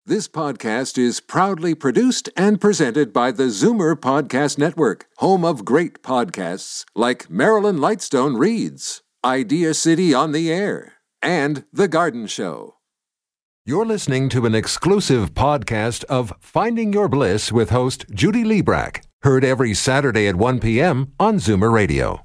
This podcast is proudly produced and presented by the Zoomer Podcast Network, home of great podcasts like Marilyn Lightstone Reads, Idea City on the Air, and The Garden Show. You're listening to an exclusive podcast of Finding Your Bliss with host Judy Liebrack, heard every Saturday at 1 p.m. on Zoomer Radio.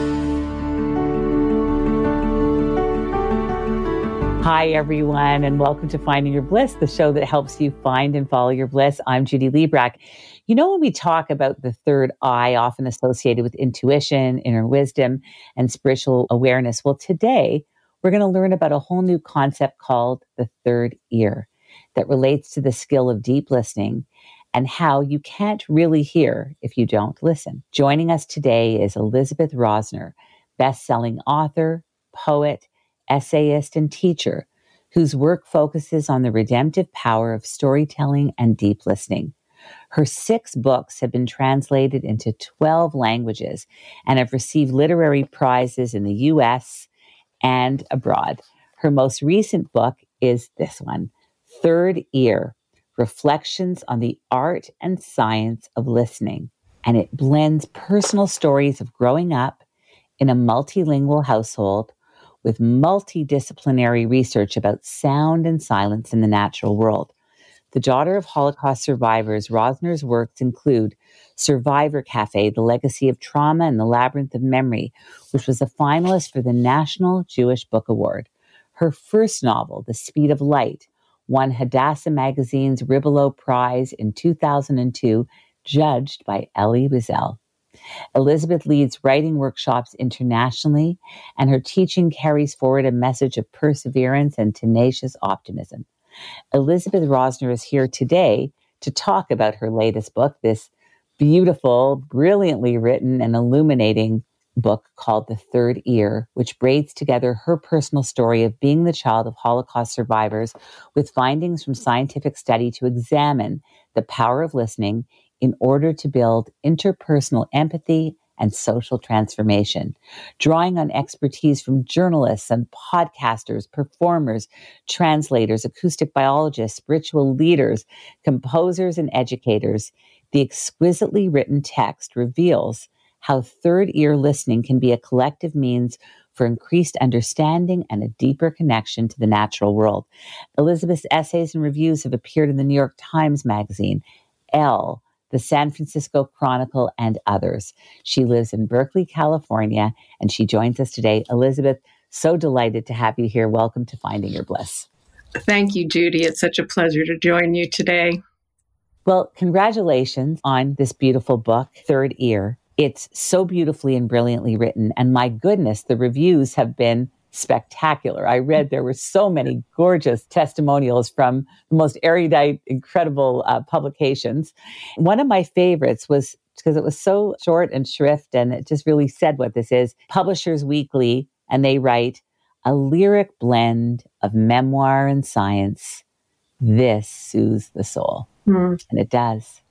Hi, everyone, and welcome to Finding Your Bliss, the show that helps you find and follow your bliss. I'm Judy Liebrack. You know, when we talk about the third eye, often associated with intuition, inner wisdom, and spiritual awareness, well, today we're going to learn about a whole new concept called the third ear that relates to the skill of deep listening and how you can't really hear if you don't listen. Joining us today is Elizabeth Rosner, best-selling author, poet, essayist, and teacher, whose work focuses on the redemptive power of storytelling and deep listening. Her 6 books have been translated into 12 languages and have received literary prizes in the U.S. and abroad. Her most recent book is this one, Third Ear, Reflections on the Art and Science of Listening. And it blends personal stories of growing up in a multilingual household with multidisciplinary research about sound and silence in the natural world. The daughter of Holocaust survivors, Rosner's works include Survivor Cafe, The Legacy of Trauma and the Labyrinth of Memory, which was a finalist for the National Jewish Book Award. Her first novel, The Speed of Light, won Hadassah Magazine's Ribolo Prize in 2002, judged by Elie Wiesel. Elizabeth leads writing workshops internationally, and her teaching carries forward a message of perseverance and tenacious optimism. Elizabeth Rosner is here today to talk about her latest book, this beautiful, brilliantly written and illuminating book called The Third Ear, which braids together her personal story of being the child of Holocaust survivors with findings from scientific study to examine the power of listening in order to build interpersonal empathy and social transformation, drawing on expertise from journalists and podcasters, performers, translators, acoustic biologists, spiritual leaders, composers, and educators. The exquisitely written text reveals how third ear listening can be a collective means for increased understanding and a deeper connection to the natural world. Elizabeth's essays and reviews have appeared in the New York Times Magazine, Elle, the San Francisco Chronicle, and others. She lives in Berkeley, California, and she joins us today. Elizabeth, so delighted to have you here. Welcome to Finding Your Bliss. Thank you, Judy. It's such a pleasure to join you today. Well, congratulations on this beautiful book, Third Ear. It's so beautifully and brilliantly written. And my goodness, the reviews have been spectacular. I read there were so many gorgeous testimonials from the most erudite, incredible publications. One of my favorites was, because it was so short and shrift and it just really said what this is, Publishers Weekly, and they write, a lyric blend of memoir and science. This soothes the soul. And it does.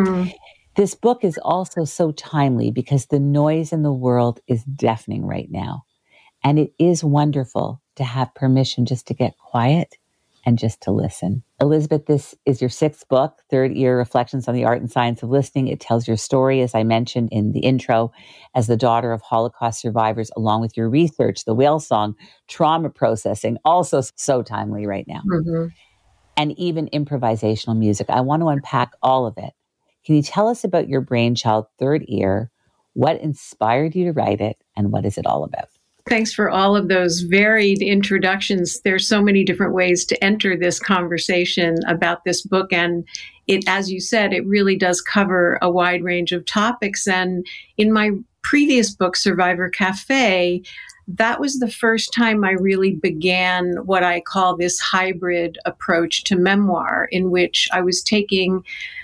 This book is also so timely because the noise in the world is deafening right now. And it is wonderful to have permission just to get quiet and just to listen. Elizabeth, this is your 6th book, Third Ear, Reflections on the Art and Science of Listening. It tells your story, as I mentioned in the intro, as the daughter of Holocaust survivors, along with your research, the whale song, trauma processing, also so timely right now. And even improvisational music. I want to unpack all of it. Can you tell us about your brainchild, Third Ear? What inspired you to write it, and what is it all about? Thanks for all of those varied introductions. There's so many different ways to enter this conversation about this book. And it, as you said, it really does cover a wide range of topics. And in my previous book, Survivor Cafe, that was the first time I really began what I call this hybrid approach to memoir, in which I was taking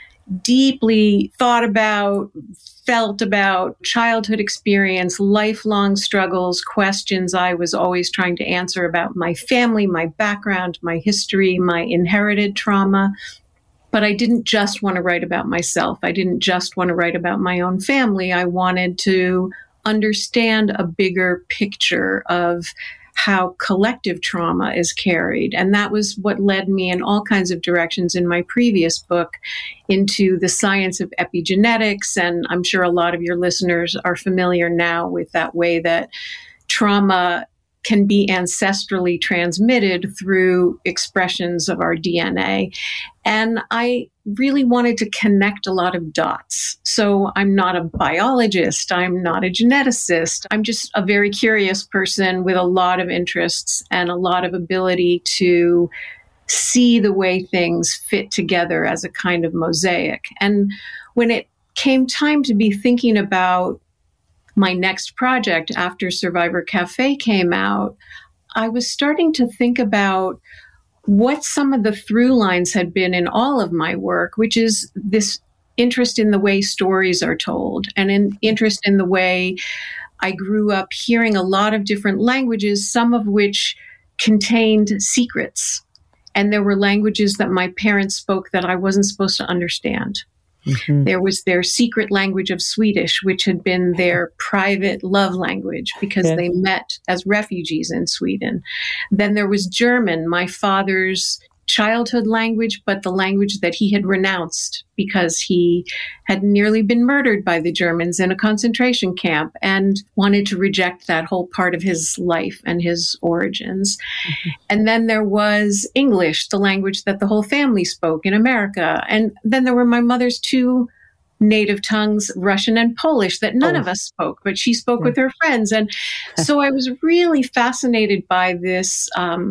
deeply thought about, felt about childhood experience, lifelong struggles, questions I was always trying to answer about my family, my background, my history, my inherited trauma. But I didn't just want to write about myself. I didn't just want to write about my own family. I wanted to understand a bigger picture of how collective trauma is carried. And that was what led me in all kinds of directions in my previous book into the science of epigenetics. And I'm sure a lot of your listeners are familiar now with that way that trauma can be ancestrally transmitted through expressions of our DNA. And I really wanted to connect a lot of dots. So I'm not a biologist. I'm not a geneticist. I'm just a very curious person with a lot of interests and a lot of ability to see the way things fit together as a kind of mosaic. And when it came time to be thinking about my next project after Survivor Cafe came out, I was starting to think about what some of the through lines had been in all of my work, which is this interest in the way stories are told and an interest in the way I grew up hearing a lot of different languages, some of which contained secrets. And there were languages that my parents spoke that I wasn't supposed to understand. Mm-hmm. There was their secret language of Swedish, which had been their private love language because they met as refugees in Sweden. Then there was German, my father's childhood language, but the language that he had renounced because he had nearly been murdered by the Germans in a concentration camp and wanted to reject that whole part of his life and his origins. Mm-hmm. And then there was English, the language that the whole family spoke in America. And then there were my mother's two native tongues, Russian and Polish, that none of us spoke, but she spoke with her friends. And so I was really fascinated by this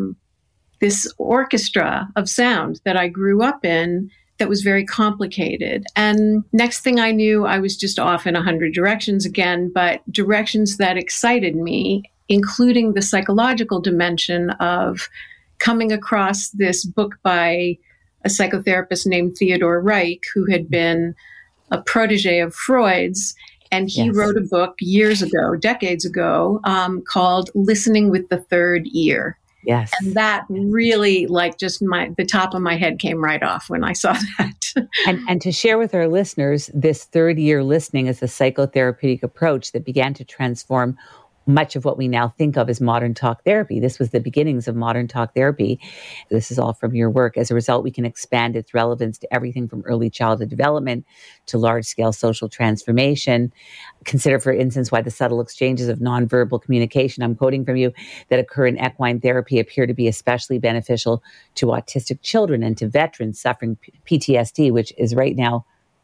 orchestra of sound that I grew up in that was very complicated. And next thing I knew, I was just off in 100 directions again, but directions that excited me, including the psychological dimension of coming across this book by a psychotherapist named Theodore Reich, who had been a protege of Freud's. And he wrote a book years ago, decades ago, called Listening with the Third Ear. Yes. And that really, the top of my head came right off when I saw that. And to share with our listeners, this third ear listening is a psychotherapeutic approach that began to transform much of what we now think of as modern talk therapy. This was the beginnings of modern talk therapy. This is all from your work. As a result, we can expand its relevance to everything from early childhood development to large-scale social transformation. Consider, for instance, why the subtle exchanges of nonverbal communication, I'm quoting from you, that occur in equine therapy appear to be especially beneficial to autistic children and to veterans suffering PTSD, which is right now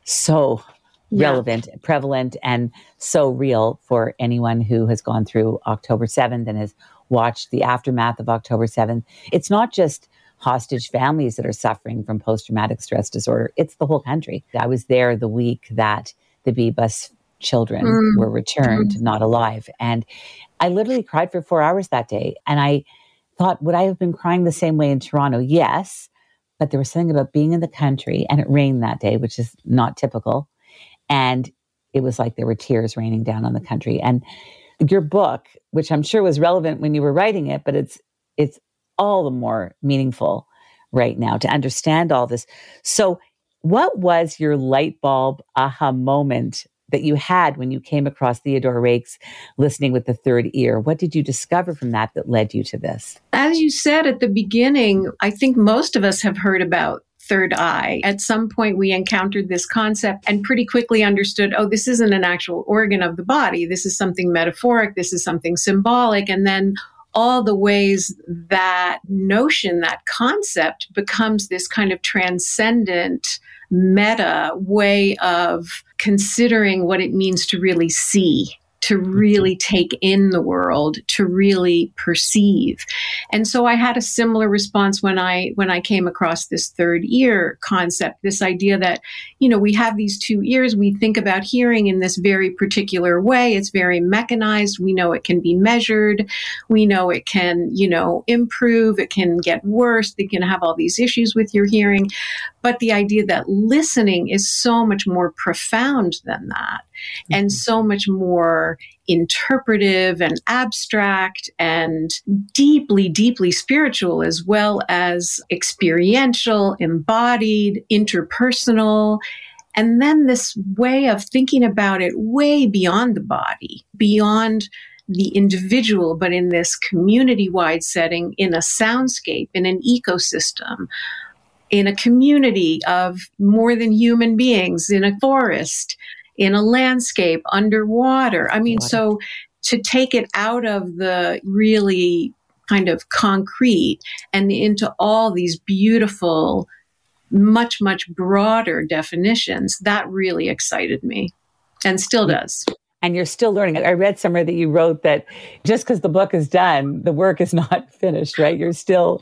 so relevant, prevalent, and so real for anyone who has gone through October 7th and has watched the aftermath of October 7th. It's not just hostage families that are suffering from post-traumatic stress disorder. It's the whole country. I was there the week that the B-bus children were returned, not alive. And I literally cried for 4 hours that day. And I thought, would I have been crying the same way in Toronto? Yes. But there was something about being in the country, and it rained that day, which is not typical. And it was like there were tears raining down on the country. And your book, which I'm sure was relevant when you were writing it, but it's all the more meaningful right now to understand all this. So what was your light bulb aha moment that you had when you came across Theodore Reich's Listening with the Third Ear? What did you discover from that led you to this? As you said at the beginning, I think most of us have heard about third eye. At some point, we encountered this concept and pretty quickly understood, oh, this isn't an actual organ of the body. This is something metaphoric. This is something symbolic. And then all the ways that notion, that concept becomes this kind of transcendent meta way of considering what it means to really see, to really take in the world, to really perceive. And so I had a similar response when I came across this third ear concept, this idea that, we have these two ears. We think about hearing in this very particular way. It's very mechanized. We know it can be measured. We know it can, improve. It can get worse. They can have all these issues with your hearing. But the idea that listening is so much more profound than that, and so much more interpretive and abstract and deeply, deeply spiritual, as well as experiential, embodied, interpersonal. And then this way of thinking about it way beyond the body, beyond the individual, but in this community-wide setting, in a soundscape, in an ecosystem, in a community of more than human beings, in a forest, in a landscape, underwater. I mean, so to take it out of the really kind of concrete and into all these beautiful, much, much broader definitions, that really excited me and still does. And you're still learning. I read somewhere that you wrote that just because the book is done, the work is not finished, right? You're still,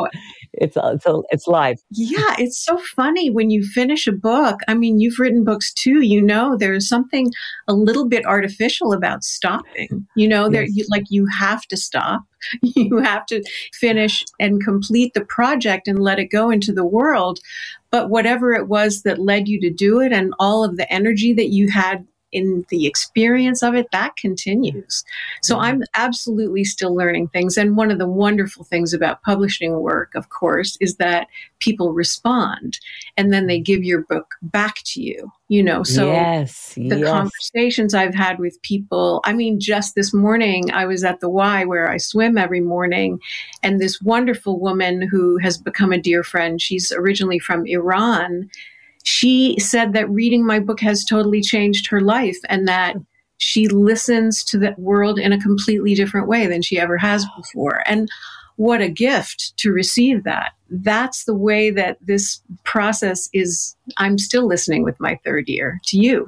it's live. Yeah, it's so funny when you finish a book. I mean, you've written books too, there's something a little bit artificial about stopping. You have to stop. You have to finish and complete the project and let it go into the world. But whatever it was that led you to do it and all of the energy that you had in the experience of it, that continues. So I'm absolutely still learning things. And one of the wonderful things about publishing work, of course, is that people respond and then they give your book back to you, So the conversations I've had with people, I mean, just this morning, I was at the Y where I swim every morning. And this wonderful woman who has become a dear friend, she's originally from Iran. She said that reading my book has totally changed her life and that she listens to the world in a completely different way than she ever has before. And what a gift to receive that. That's the way that this process is. I'm still listening with my third ear to you,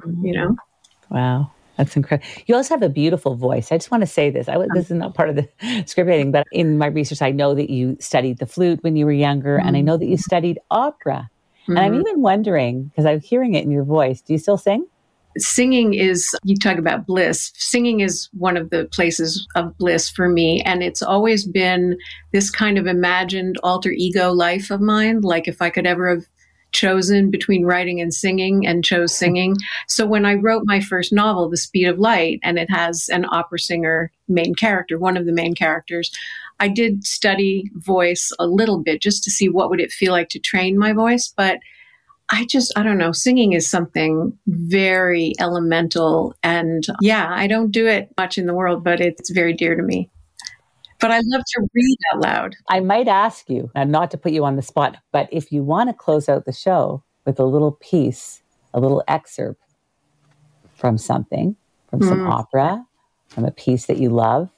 Wow. That's incredible. You also have a beautiful voice. I just want to say this. This is not part of the script writing, but in my research, I know that you studied the flute when you were younger, and I know that you studied opera. And I'm even wondering, because I'm hearing it in your voice, do you still sing? Singing is, you talk about bliss. Singing is one of the places of bliss for me. And it's always been this kind of imagined alter ego life of mine. Like if I could ever have chosen between writing and singing and chose singing. So when I wrote my first novel, The Speed of Light, and it has an opera singer main character, one of the main characters, I did study voice a little bit just to see what would it feel like to train my voice. But I don't know, singing is something very elemental. And I don't do it much in the world, but it's very dear to me. But I love to read out loud. I might ask you, and not to put you on the spot, but if you want to close out the show with a little piece, a little excerpt from something, from some opera, from a piece that you love,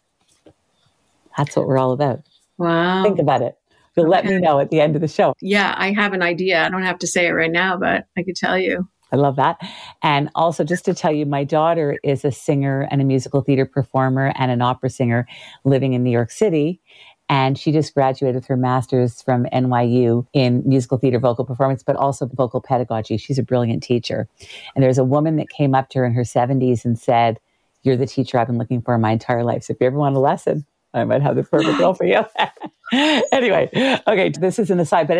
that's what we're all about. Wow. Think about it. You'll let me know at the end of the show. Yeah, I have an idea. I don't have to say it right now, but I could tell you. I love that. And also just to tell you, my daughter is a singer and a musical theater performer and an opera singer living in New York City. And she just graduated with her master's from NYU in musical theater vocal performance, but also vocal pedagogy. She's a brilliant teacher. And there's a woman that came up to her in her 70s and said, "You're the teacher I've been looking for my entire life. So if you ever want a lesson, I might have the perfect girl for you." Anyway, okay, this is an aside, but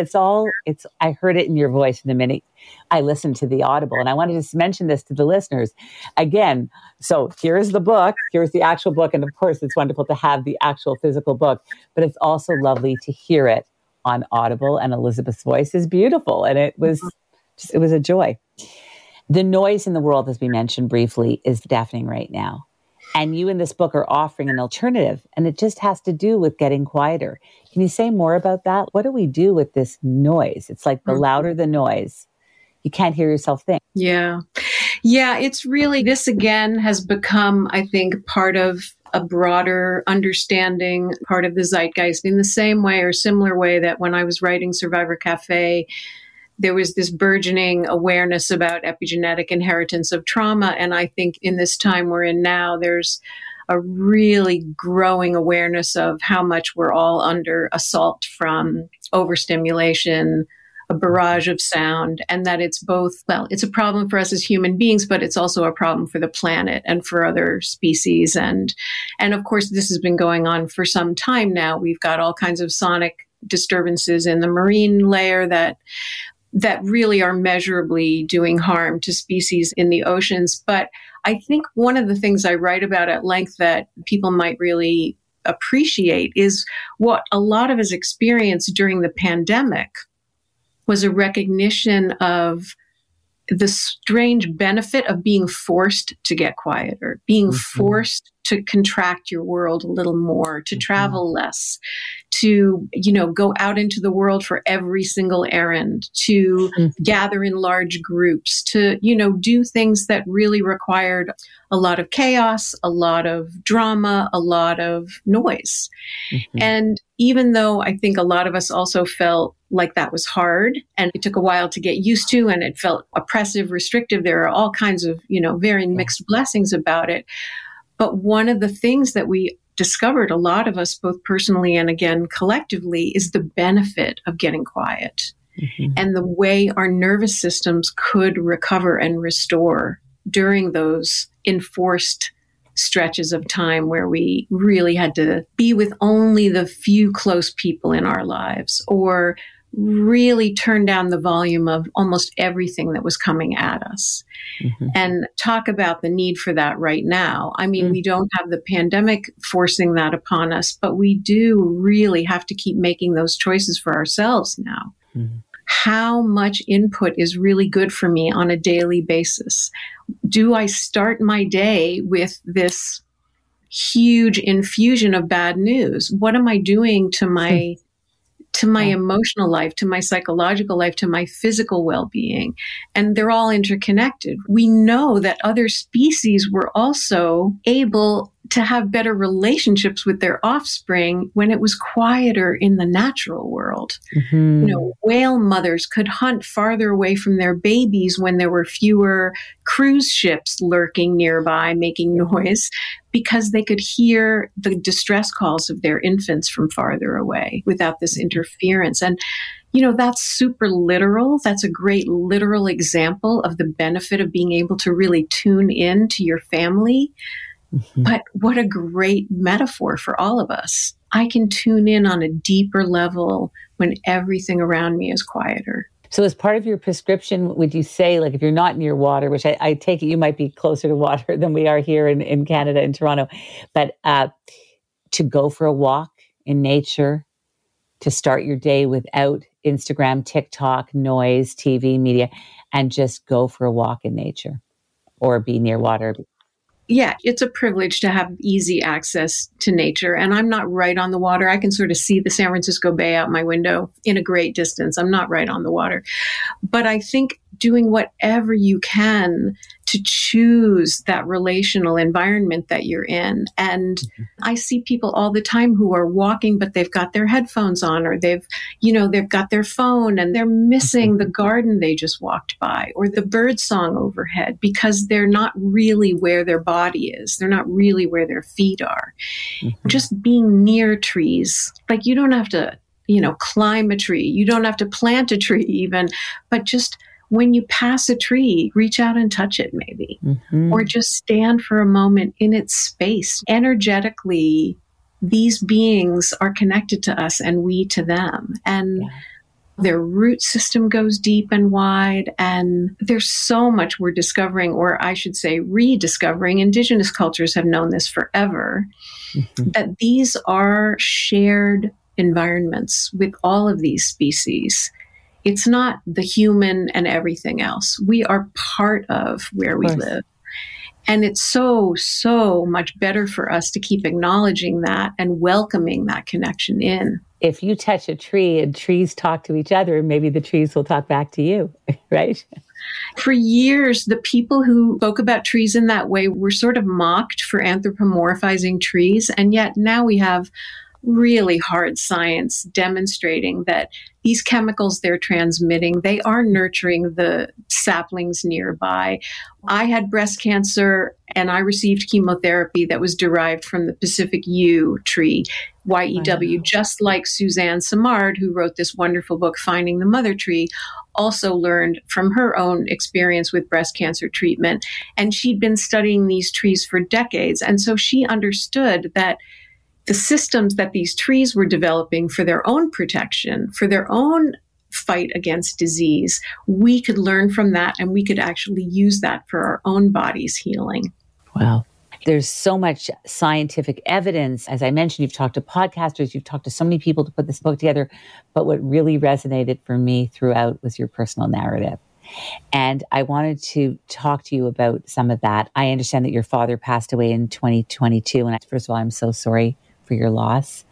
I heard it in your voice the minute I listened to the Audible. And I wanted to just mention this to the listeners. Again, so here's the book, here's the actual book. And of course, it's wonderful to have the actual physical book, but it's also lovely to hear it on Audible. And Elizabeth's voice is beautiful. And it was a joy. The noise in the world, as we mentioned briefly, is deafening right now. And you in this book are offering an alternative, and it just has to do with getting quieter. Can you say more about that? What do we do with this noise? It's like the louder the noise, you can't hear yourself think. Yeah. Yeah, it's really, this again has become, I think, part of a broader understanding, part of the zeitgeist in the same way or similar way that when I was writing Survivor Cafe, there was this burgeoning awareness about epigenetic inheritance of trauma. And I think in this time we're in now, there's a really growing awareness of how much we're all under assault from overstimulation, a barrage of sound, and that it's both, it's a problem for us as human beings, but it's also a problem for the planet and for other species. And of course, this has been going on for some time now. We've got all kinds of sonic disturbances in the marine layer that really are measurably doing harm to species in the oceans. But I think one of the things I write about at length that people might really appreciate is what a lot of us experienced during the pandemic was a recognition of the strange benefit of being forced to get quieter, being forced to contract your world a little more, to travel less, to, go out into the world for every single errand, to gather in large groups, to, do things that really required a lot of chaos, a lot of drama, a lot of noise. And even though I think a lot of us also felt like that was hard and it took a while to get used to and it felt oppressive, restrictive, there are all kinds of, very mixed blessings about it. But one of the things that we discovered, a lot of us, both personally and again collectively, is the benefit of getting quiet and the way our nervous systems could recover and restore during those enforced stretches of time where we really had to be with only the few close people in our lives, or really turn down the volume of almost everything that was coming at us. And talk about the need for that right now. I mean, we don't have the pandemic forcing that upon us, but we do really have to keep making those choices for ourselves now. How much input is really good for me on a daily basis? Do I start my day with this huge infusion of bad news? What am I doing to my emotional life, to my psychological life, to my physical well-being? And they're all interconnected. We know that other species were also able to have better relationships with their offspring when it was quieter in the natural world. Whale mothers could hunt farther away from their babies when there were fewer cruise ships lurking nearby making noise, because they could hear the distress calls of their infants from farther away without this interference. And that's super literal. That's a great literal example of the benefit of being able to really tune in to your family. But what a great metaphor for all of us. I can tune in on a deeper level when everything around me is quieter. So as part of your prescription, would you say, like, if you're not near water, which I take it you might be closer to water than we are here in Canada, in Toronto, but to go for a walk in nature, to start your day without Instagram, TikTok, noise, TV, media, and just go for a walk in nature or be near water? Yeah, it's a privilege to have easy access to nature. And I'm not right on the water. I can sort of see the San Francisco Bay out my window in a great distance. I'm not right on the water. But I think doing whatever you can to choose that relational environment that you're in. And I see people all the time who are walking, but they've got their headphones on, or they've got their phone and they're missing the garden they just walked by or the bird song overhead because they're not really where their body is. They're not really where their feet are. Just being near trees, like you don't have to, climb a tree. You don't have to plant a tree even, but just when you pass a tree, reach out and touch it maybe, or just stand for a moment in its space. Energetically, these beings are connected to us and we to them. And their root system goes deep and wide. And there's so much we're discovering, or I should say rediscovering. Indigenous cultures have known this forever, that these are shared environments with all of these species. It's not the human and everything else. We are part of where we live. And it's so, so much better for us to keep acknowledging that and welcoming that connection in. If you touch a tree and trees talk to each other, maybe the trees will talk back to you, right? For years, the people who spoke about trees in that way were sort of mocked for anthropomorphizing trees. And yet now we have really hard science demonstrating that these chemicals they're transmitting, they are nurturing the saplings nearby. I had breast cancer and I received chemotherapy that was derived from the Pacific yew tree, YEW, just like Suzanne Simard, who wrote this wonderful book, Finding the Mother Tree, also learned from her own experience with breast cancer treatment. And she'd been studying these trees for decades. And so she understood that the systems that these trees were developing for their own protection, for their own fight against disease, we could learn from that and we could actually use that for our own body's healing. Wow. There's so much scientific evidence. As I mentioned, you've talked to podcasters, you've talked to so many people to put this book together. But what really resonated for me throughout was your personal narrative. And I wanted to talk to you about some of that. I understand that your father passed away in 2022. And first of all, I'm so sorry for your loss.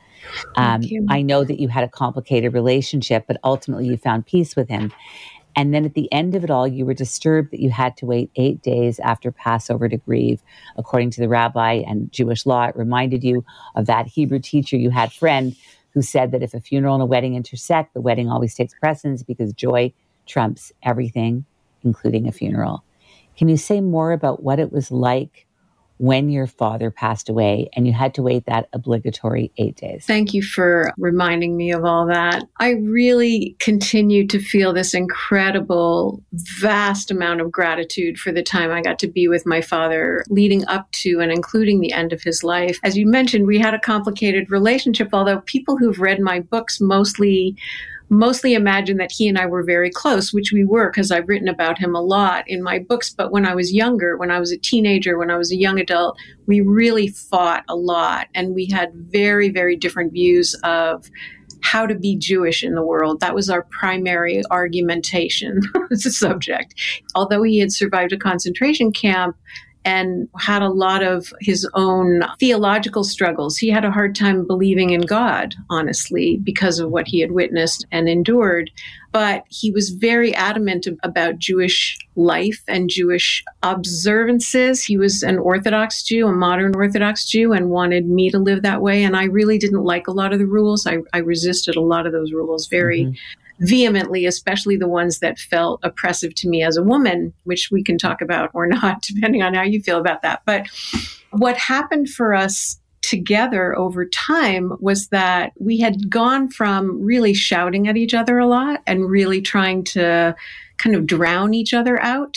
I know that you had a complicated relationship, but ultimately you found peace with him. And then at the end of it all, you were disturbed that you had to wait 8 days after Passover to grieve. According to the rabbi and Jewish law, it reminded you of that Hebrew teacher you had friend who said that if a funeral and a wedding intersect, the wedding always takes precedence because joy trumps everything, including a funeral. Can you say more about what it was like when your father passed away and you had to wait that obligatory 8 days? Thank you for reminding me of all that. I really continue to feel this incredible, vast amount of gratitude for the time I got to be with my father leading up to and including the end of his life. As you mentioned, we had a complicated relationship, although people who've read my books mostly imagine that he and I were very close, which we were because I've written about him a lot in my books. But when I was younger, when I was a teenager, when I was a young adult, we really fought a lot. And we had very, very different views of how to be Jewish in the world. That was our primary argumentation as a subject. Although he had survived a concentration camp and had a lot of his own theological struggles. He had a hard time believing in God, honestly, because of what he had witnessed and endured. But he was very adamant about Jewish life and Jewish observances. He was an Orthodox Jew, a modern Orthodox Jew, and wanted me to live that way. And I really didn't like a lot of the rules. I resisted a lot of those rules very vehemently, especially the ones that felt oppressive to me as a woman, which we can talk about or not, depending on how you feel about that. But what happened for us together over time was that we had gone from really shouting at each other a lot and really trying to kind of drown each other out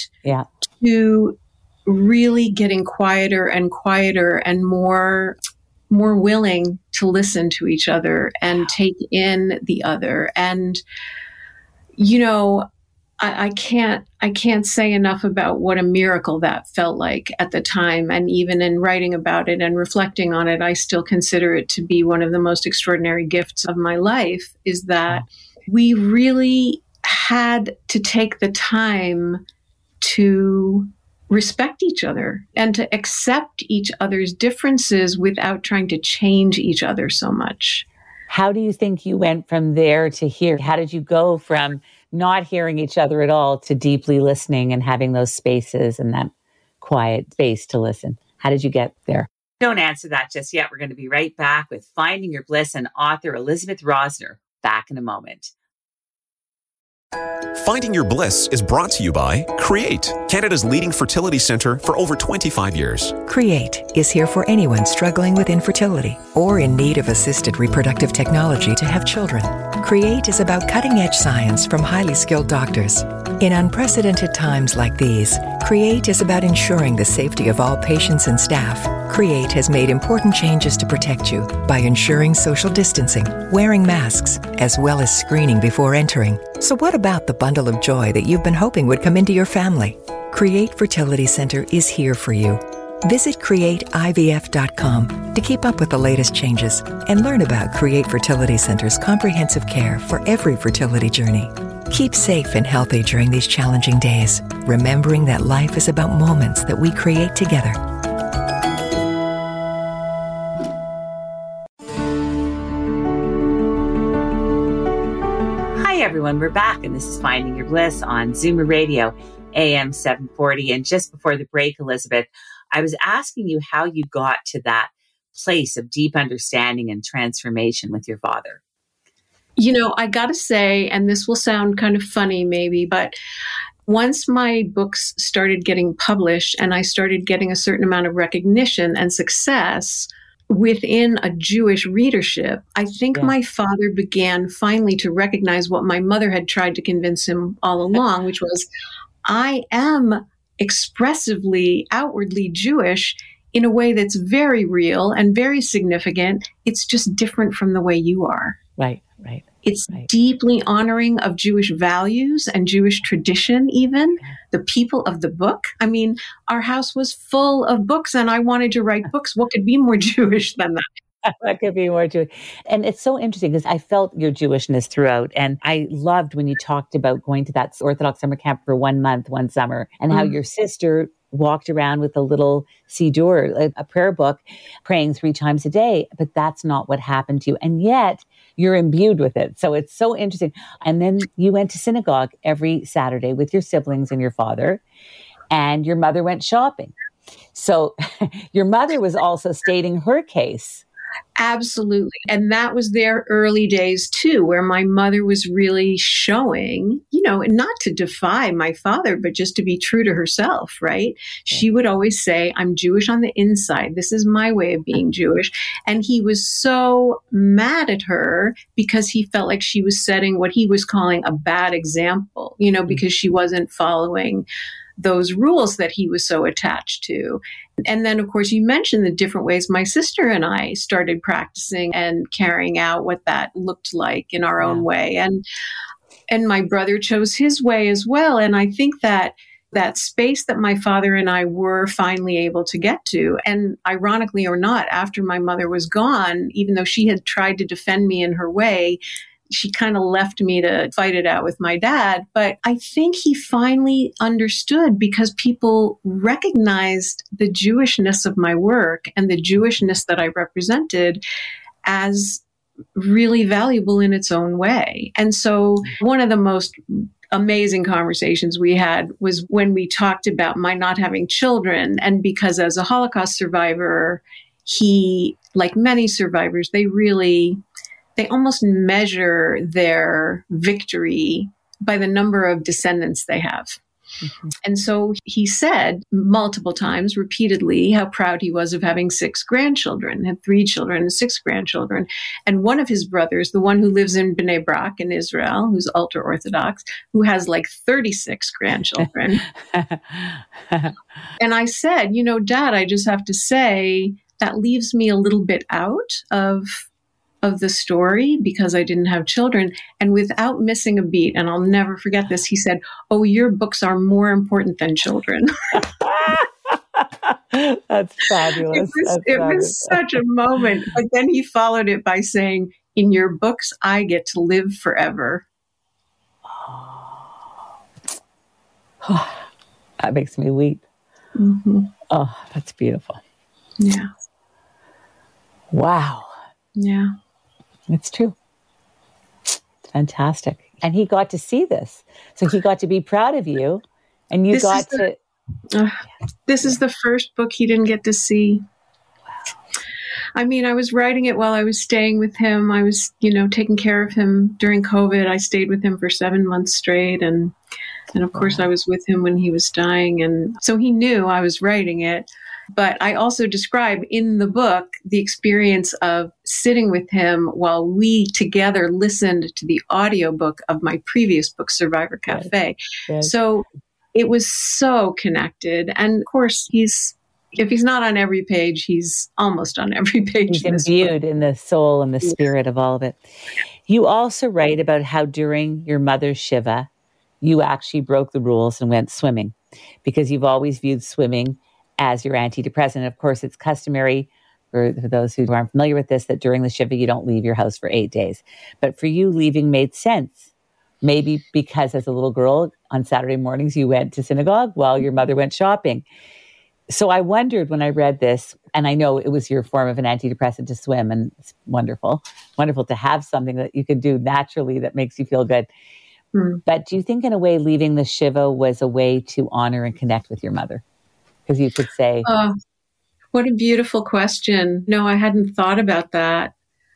to really getting quieter and quieter and more willing to listen to each other and take in the other. And, you know, I can't say enough about what a miracle that felt like at the time. And even in writing about it and reflecting on it, I still consider it to be one of the most extraordinary gifts of my life, is that we really had to take the time to respect each other and to accept each other's differences without trying to change each other so much. How do you think you went from there to here? How did you go from not hearing each other at all to deeply listening and having those spaces and that quiet space to listen? How did you get there? Don't answer that just yet. We're going to be right back with Finding Your Bliss and author Elizabeth Rosner. Back in a moment. Finding Your Bliss is brought to you by Create, Canada's leading fertility centre for over 25 years. Create is here for anyone struggling with infertility or in need of assisted reproductive technology to have children. Create is about cutting-edge science from highly skilled doctors. In unprecedented times like these, Create is about ensuring the safety of all patients and staff. Create has made important changes to protect you by ensuring social distancing, wearing masks, as well as screening before entering. So what about the bundle of joy that you've been hoping would come into your family? Create Fertility Center is here for you. Visit CreateIVF.com to keep up with the latest changes and learn about Create Fertility Center's comprehensive care for every fertility journey. Keep safe and healthy during these challenging days, remembering that life is about moments that we create together. Hi, everyone. We're back, and this is Finding Your Bliss on Zoomer Radio, AM 740. And just before the break, Elizabeth, I was asking you how you got to that place of deep understanding and transformation with your father. You know, I got to say, and this will sound kind of funny maybe, but once my books started getting published and I started getting a certain amount of recognition and success within a Jewish readership, I think my father began finally to recognize what my mother had tried to convince him all along, which was, I am expressively, outwardly Jewish in a way that's very real and very significant. It's just different from the way you are. Right. It's deeply honoring of Jewish values and Jewish tradition, even the people of the book. I mean, our house was full of books and I wanted to write books. What could be more Jewish than that? That could be more Jewish. And it's so interesting because I felt your Jewishness throughout. And I loved when you talked about going to that Orthodox summer camp for 1 month, one summer, and how your sister walked around with a little Siddur, a prayer book, praying 3 times a day. But that's not what happened to you. And yet you're imbued with it. So it's so interesting. And then you went to synagogue every Saturday with your siblings and your father, and your mother went shopping. So your mother was also stating her case. Absolutely. And that was their early days too, where my mother was really showing, not to defy my father, but just to be true to herself, right? She would always say, I'm Jewish on the inside. This is my way of being Jewish. And he was so mad at her because he felt like she was setting what he was calling a bad example, because she wasn't following those rules that he was so attached to. And then, of course, you mentioned the different ways my sister and I started practicing and carrying out what that looked like in our own way. And my brother chose his way as well. And I think that space that my father and I were finally able to get to, and ironically or not, after my mother was gone, even though she had tried to defend me in her way, she kind of left me to fight it out with my dad. But I think he finally understood because people recognized the Jewishness of my work and the Jewishness that I represented as really valuable in its own way. And so one of the most amazing conversations we had was when we talked about my not having children. And because as a Holocaust survivor, he, like many survivors, they almost measure their victory by the number of descendants they have. Mm-hmm. And so he said multiple times, repeatedly, how proud he was of having 6 grandchildren, had 3 children and 6 grandchildren. And one of his brothers, the one who lives in Bnei Brak in Israel, who's ultra-Orthodox, who has like 36 grandchildren. And I said, Dad, I just have to say that leaves me a little bit out of the story because I didn't have children. And without missing a beat, and I'll never forget this, he said, "Oh, your books are more important than children." That's fabulous. It was such a moment. But then he followed it by saying, "In your books, I get to live forever." That makes me weep. Mm-hmm. Oh, that's beautiful. Yeah. Wow. Yeah. It's true. It's fantastic. And he got to see this. So he got to be proud of you. And you got to... This is the first book he didn't get to see. Wow. I mean, I was writing it while I was staying with him. I was, taking care of him during COVID. I stayed with him for 7 months straight. And of course, I was with him when he was dying. And so he knew I was writing it. But I also describe in the book the experience of sitting with him while we together listened to the audiobook of my previous book, Survivor Cafe. Yes. So it was so connected. And of course, if he's not on every page, he's almost on every page. He's imbued in the soul and the spirit of all of it. You also write about how during your mother's Shiva, you actually broke the rules and went swimming because you've always viewed swimming as your antidepressant. Of course, it's customary for those who aren't familiar with this, that during the Shiva, you don't leave your house for 8 days. But for you, leaving made sense. Maybe because as a little girl on Saturday mornings, you went to synagogue while your mother went shopping. So I wondered when I read this, and I know it was your form of an antidepressant to swim, and it's wonderful to have something that you can do naturally that makes you feel good. But do you think in a way leaving the Shiva was a way to honor and connect with your mother? Because you could say... what a beautiful question. No, I hadn't thought about that.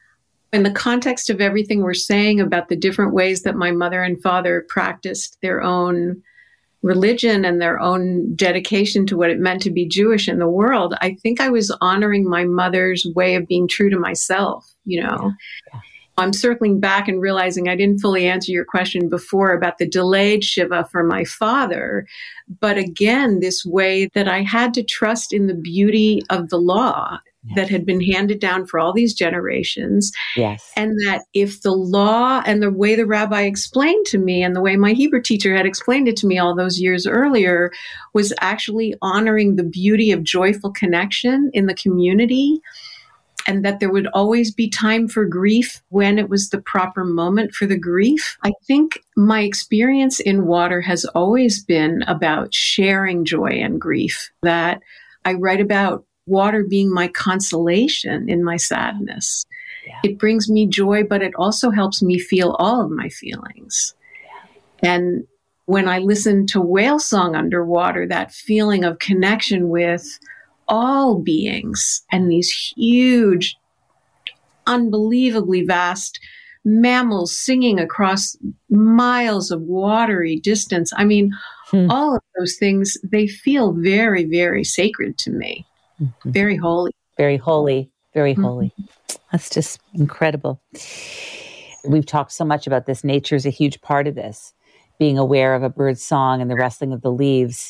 In the context of everything we're saying about the different ways that my mother and father practiced their own religion and their own dedication to what it meant to be Jewish in the world, I think I was honoring my mother's way of being true to myself, Yeah. I'm circling back and realizing I didn't fully answer your question before about the delayed Shiva for my father. But again, this way that I had to trust in the beauty of the law that had been handed down for all these generations. Yes. And that if the law and the way the rabbi explained to me and the way my Hebrew teacher had explained it to me all those years earlier was actually honoring the beauty of joyful connection in the community, and that there would always be time for grief when it was the proper moment for the grief. I think my experience in water has always been about sharing joy and grief, that I write about water being my consolation in my sadness. Yeah. It brings me joy, but it also helps me feel all of my feelings. Yeah. And when I listen to whale song underwater, that feeling of connection with all beings and these huge, unbelievably vast mammals singing across miles of watery distance. I mean, all of those things, they feel very, very sacred to me. Mm-hmm. Very holy. Very holy. Very holy. That's just incredible. We've talked so much about this. Nature is a huge part of this. Being aware of a bird's song and the rustling of the leaves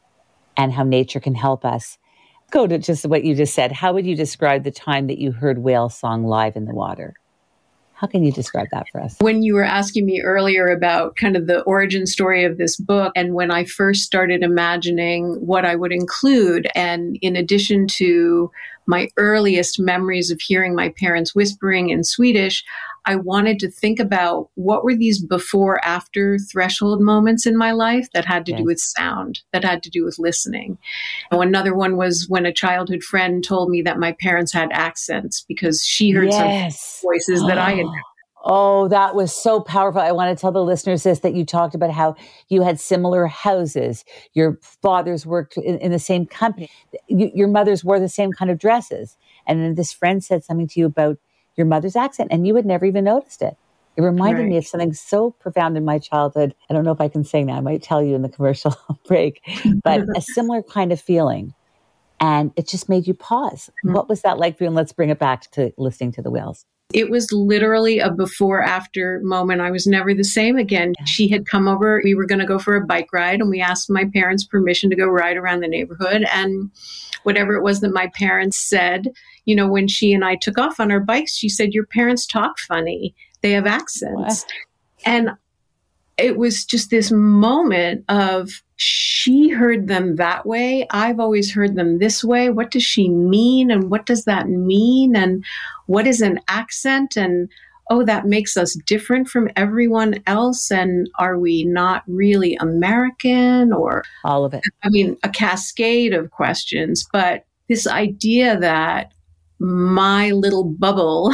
and how nature can help us. Go to just what you just said. How would you describe the time that you heard whale song live in the water? How can you describe that for us? When you were asking me earlier about kind of the origin story of this book, and when I first started imagining what I would include, and in addition to my earliest memories of hearing my parents whispering in Swedish, I wanted to think about what were these before-after threshold moments in my life that had to do with sound, that had to do with listening. And another one was when a childhood friend told me that my parents had accents because she heard some voices that I had heard. Oh, that was so powerful. I want to tell the listeners this, that you talked about how you had similar houses. Your fathers worked in the same company. Your mothers wore the same kind of dresses. And then this friend said something to you about your mother's accent, and you had never even noticed it. It reminded me of something so profound in my childhood. I don't know if I can sing that. I might tell you in the commercial break, but a similar kind of feeling. And it just made you pause. What was that like for you? And let's bring it back to listening to the whales. It was literally a before-after moment. I was never the same again. She had come over. We were going to go for a bike ride, and we asked my parents permission to go ride around the neighborhood. And whatever it was that my parents said, you know, when she and I took off on our bikes, she said, "Your parents talk funny. They have accents." What? And it was just this moment of, she heard them that way. I've always heard them this way. What does she mean? And what does that mean? And what is an accent? And, oh, that makes us different from everyone else. And are we not really American? Or all of it. I mean, a cascade of questions. But this idea that my little bubble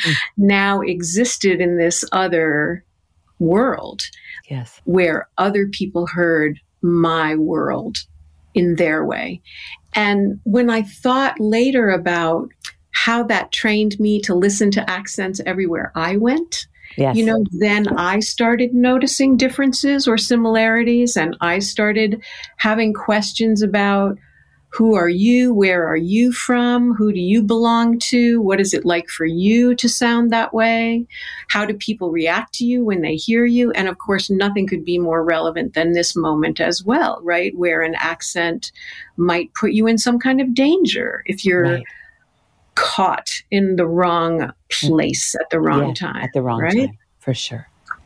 now existed in this other world, where other people heard my world in their way. And when I thought later about how that trained me to listen to accents everywhere I went, you know, then I started noticing differences or similarities, and I started having questions about, who are you? Where are you from? Who do you belong to? What is it like for you to sound that way? How do people react to you when they hear you? And of course, nothing could be more relevant than this moment as well, right? Where an accent might put you in some kind of danger if you're caught in the wrong place at the wrong time. At the wrong time, for sure.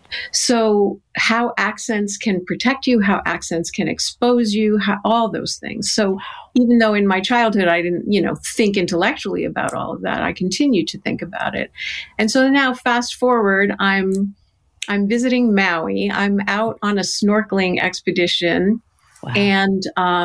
So how accents can protect you, how accents can expose you, all those things. So even though in my childhood I didn't, you know, think intellectually about all of that, I continue to think about it. And so now fast forward, I'm visiting Maui. I'm out on a snorkeling expedition, and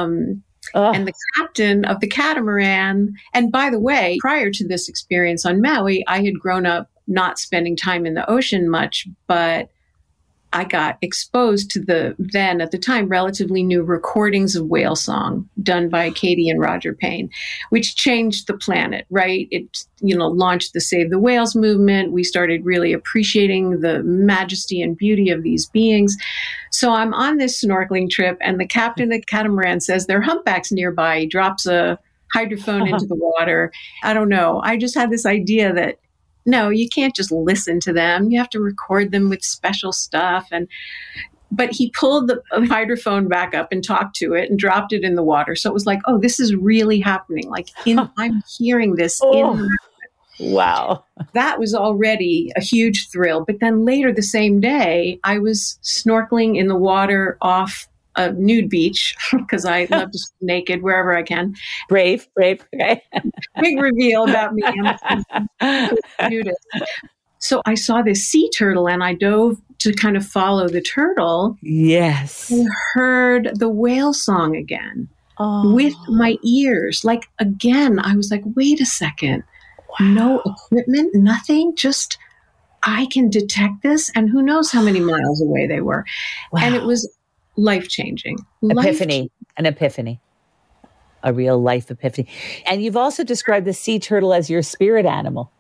the captain of the catamaran. And by the way, prior to this experience on Maui, I had grown up not spending time in the ocean much, but I got exposed to the then, at the time, relatively new recordings of whale song done by Katie and Roger Payne, which changed the planet, right? It, you know, launched the Save the Whales movement. We started really appreciating the majesty and beauty of these beings. So I'm on this snorkeling trip, and the captain of the catamaran says there are humpbacks nearby. He drops a hydrophone into the water. I don't know. I just had this idea that, no, you can't just listen to them. You have to record them with special stuff. But he pulled the hydrophone back up and talked to it and dropped it in the water. So it was like, oh, this is really happening. Like, I'm hearing this in. Wow. That was already a huge thrill. But then later the same day, I was snorkeling in the water off a nude beach because I love to swim naked wherever I can. Brave. Okay. Big reveal about me. I'm a nudist. So I saw this sea turtle and I dove to kind of follow the turtle. Yes. And heard the whale song again with my ears. Like, again, I was like, wait a second. Wow. No equipment, nothing, just I can detect this. And who knows how many miles away they were. Wow. And it was life-changing. An epiphany. A real life epiphany. And you've also described the sea turtle as your spirit animal.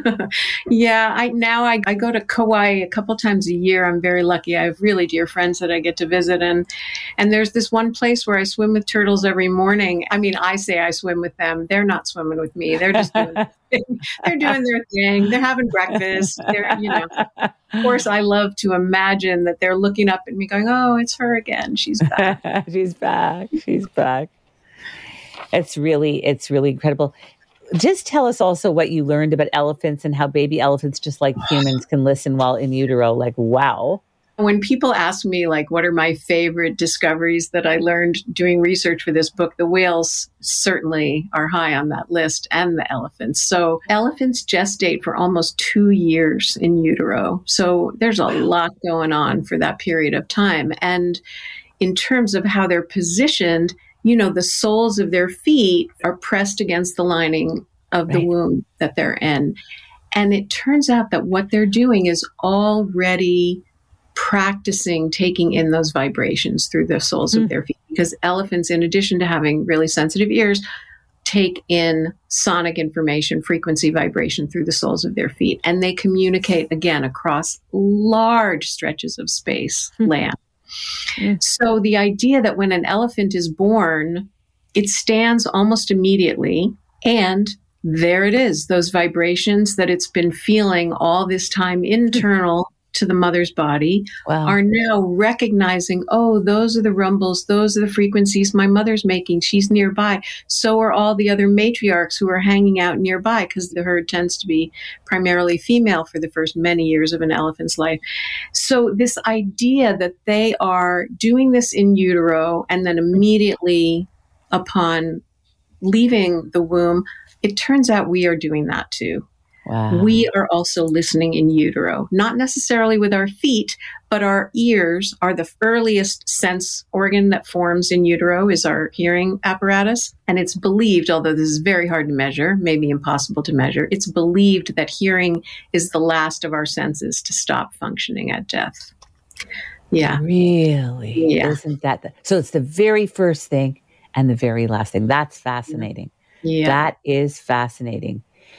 Yeah, I go to Kauai a couple times a year. I'm very lucky. I have really dear friends that I get to visit, and there's this one place where I swim with turtles every morning. I mean, I say I swim with them. They're not swimming with me. They're just doing they're doing their thing. They're having breakfast. Of course, I love to imagine that they're looking up at me, going, "Oh, it's her again. She's back. She's back. She's back." It's really incredible. Just tell us also what you learned about elephants and how baby elephants, just like humans, can listen while in utero. Like, wow. When people ask me, like, what are my favorite discoveries that I learned doing research for this book, the whales certainly are high on that list, and the elephants. So elephants gestate for almost 2 years in utero. So there's a lot going on for that period of time. And in terms of how they're positioned, the soles of their feet are pressed against the lining of the womb that they're in. And it turns out that what they're doing is already practicing taking in those vibrations through the soles of their feet. Because elephants, in addition to having really sensitive ears, take in sonic information, frequency vibration through the soles of their feet. And they communicate, again, across large stretches of space, land. So the idea that when an elephant is born, it stands almost immediately, and there it is, those vibrations that it's been feeling all this time internal to the mother's body are now recognizing, oh, those are the rumbles, those are the frequencies my mother's making, she's nearby. So are all the other matriarchs who are hanging out nearby, because the herd tends to be primarily female for the first many years of an elephant's life. So this idea that they are doing this in utero and then immediately upon leaving the womb, it turns out we are doing that too. Wow. We are also listening in utero, not necessarily with our feet, but our ears are the earliest sense organ that forms in utero, is our hearing apparatus. And it's believed, although this is very hard to measure, maybe impossible to measure, it's believed that hearing is the last of our senses to stop functioning at death. Yeah. Really? Yeah. Isn't that so it's the very first thing and the very last thing. That's fascinating. Yeah. That is fascinating.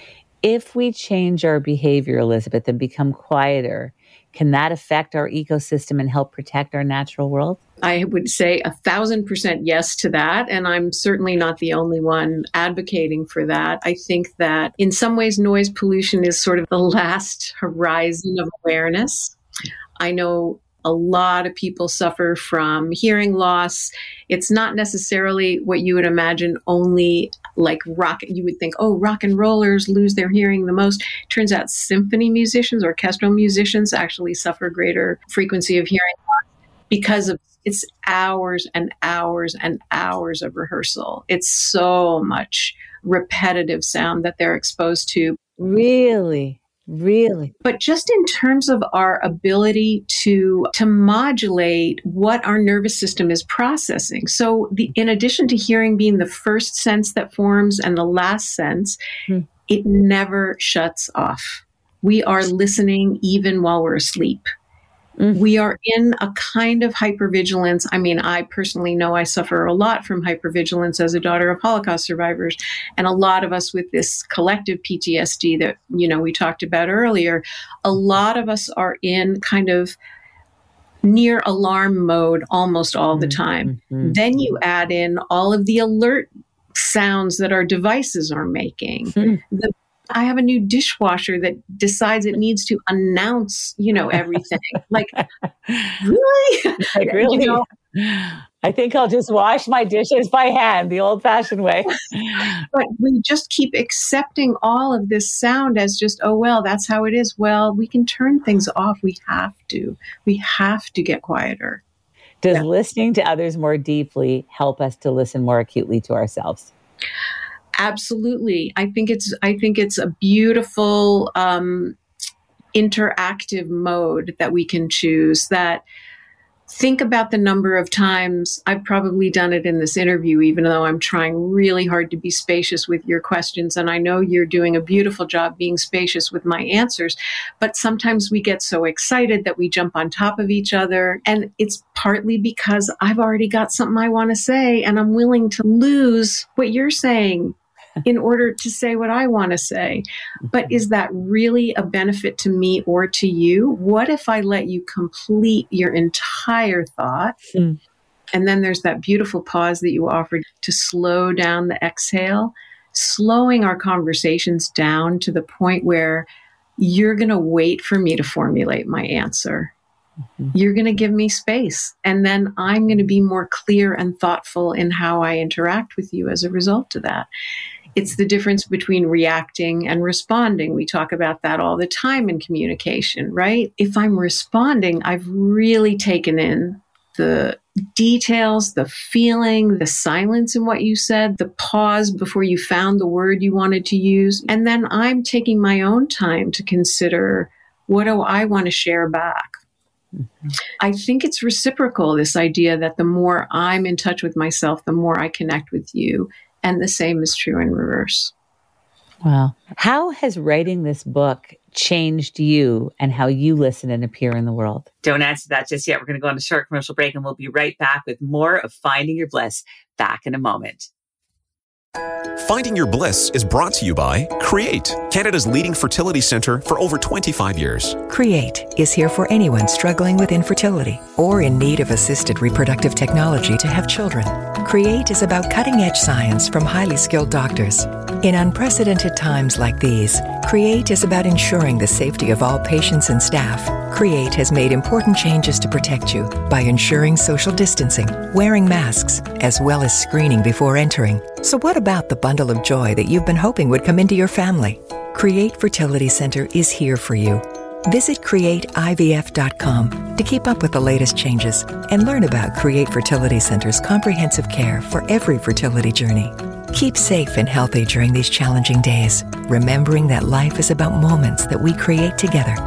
If we change our behavior, Elizabeth, and become quieter, can that affect our ecosystem and help protect our natural world? I would say 1,000% yes to that. And I'm certainly not the only one advocating for that. I think that in some ways, noise pollution is sort of the last horizon of awareness. I know a lot of people suffer from hearing loss. It's not necessarily what you would imagine, only like rock. You would think, oh, rock and rollers lose their hearing the most. Turns out symphony musicians, orchestral musicians actually suffer greater frequency of hearing loss because of it's hours and hours and hours of rehearsal. It's so much repetitive sound that they're exposed to. Really? But just in terms of our ability to modulate what our nervous system is processing. So in addition to hearing being the first sense that forms and the last sense, it never shuts off. We are listening even while we're asleep. We are in a kind of hypervigilance. I mean, I personally know I suffer a lot from hypervigilance as a daughter of Holocaust survivors. And a lot of us with this collective PTSD that, we talked about earlier, a lot of us are in kind of near alarm mode almost all the time. Then you add in all of the alert sounds that our devices are making. I have a new dishwasher that decides it needs to announce, everything. Like, really? Like, really? I think I'll just wash my dishes by hand, the old-fashioned way. But we just keep accepting all of this sound as just, oh, well, that's how it is. Well, we can turn things off. We have to get quieter. Does listening to others more deeply help us to listen more acutely to ourselves? Absolutely. I think it's a beautiful interactive mode that we can choose. That think about the number of times I've probably done it in this interview, even though I'm trying really hard to be spacious with your questions. And I know you're doing a beautiful job being spacious with my answers. But sometimes we get so excited that we jump on top of each other. And it's partly because I've already got something I want to say, and I'm willing to lose what you're saying in order to say what I want to say. But is that really a benefit to me or to you? What if I let you complete your entire thought? And then there's that beautiful pause that you offered to slow down the exhale, slowing our conversations down to the point where you're going to wait for me to formulate my answer. You're going to give me space. And then I'm going to be more clear and thoughtful in how I interact with you as a result of that. It's the difference between reacting and responding. We talk about that all the time in communication, right? If I'm responding, I've really taken in the details, the feeling, the silence in what you said, the pause before you found the word you wanted to use. And then I'm taking my own time to consider, what do I want to share back? I think it's reciprocal, this idea that the more I'm in touch with myself, the more I connect with you. And the same is true in reverse. Wow. How has writing this book changed you and how you listen and appear in the world? Don't answer that just yet. We're going to go on a short commercial break, and we'll be right back with more of Finding Your Bliss. Back in a moment. Finding Your Bliss is brought to you by Create, Canada's leading fertility centre for over 25 years. Create is here for anyone struggling with infertility or in need of assisted reproductive technology to have children. Create is about cutting-edge science from highly skilled doctors. In unprecedented times like these, Create is about ensuring the safety of all patients and staff. Create has made important changes to protect you by ensuring social distancing, wearing masks, as well as screening before entering. So what about the bundle of joy that you've been hoping would come into your family? Create Fertility Center is here for you. Visit createivf.com to keep up with the latest changes and learn about Create Fertility Center's comprehensive care for every fertility journey. Keep safe and healthy during these challenging days, remembering that life is about moments that we create together.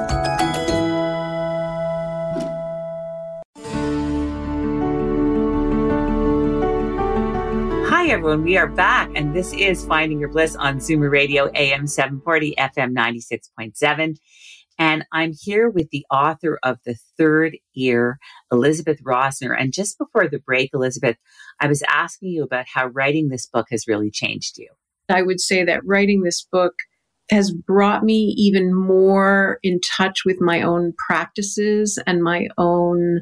Hi, everyone. We are back, and this is Finding Your Bliss on Zoomer Radio, AM 740, FM 96.7. And I'm here with the author of The Third Ear, Elizabeth Rosner. And just before the break, Elizabeth, I was asking you about how writing this book has really changed you. I would say that writing this book has brought me even more in touch with my own practices and my own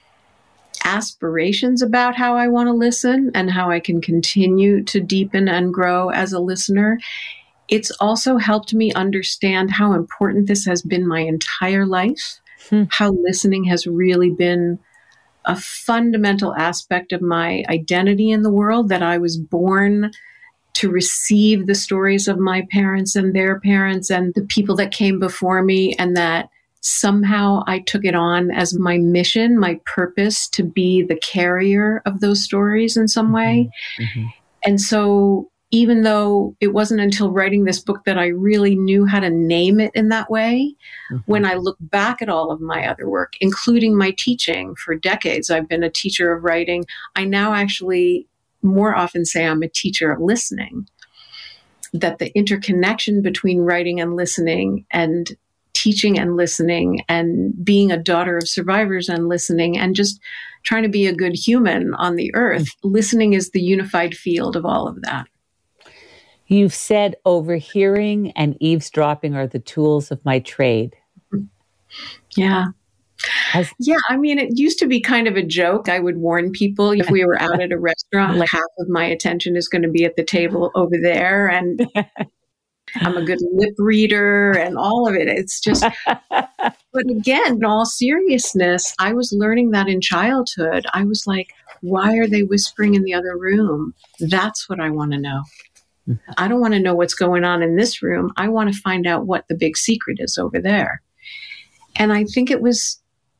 aspirations about how I want to listen and how I can continue to deepen and grow as a listener. It's also helped me understand how important this has been my entire life, how listening has really been a fundamental aspect of my identity in the world, that I was born to receive the stories of my parents and their parents and the people that came before me, and that somehow I took it on as my mission, my purpose, to be the carrier of those stories in some way. And so even though it wasn't until writing this book that I really knew how to name it in that way, when I look back at all of my other work, including my teaching for decades, I've been a teacher of writing. I now actually more often say I'm a teacher of listening, that the interconnection between writing and listening and teaching and listening and being a daughter of survivors and listening and just trying to be a good human on the earth, listening is the unified field of all of that. You've said overhearing and eavesdropping are the tools of my trade. Yeah. Yeah, I mean, it used to be kind of a joke. I would warn people if we were out at a restaurant, like half of my attention is going to be at the table over there. And I'm a good lip reader and all of it. It's just, but again, in all seriousness, I was learning that in childhood. I was like, why are they whispering in the other room? That's what I want to know. I don't want to know what's going on in this room. I want to find out what the big secret is over there. And I think it was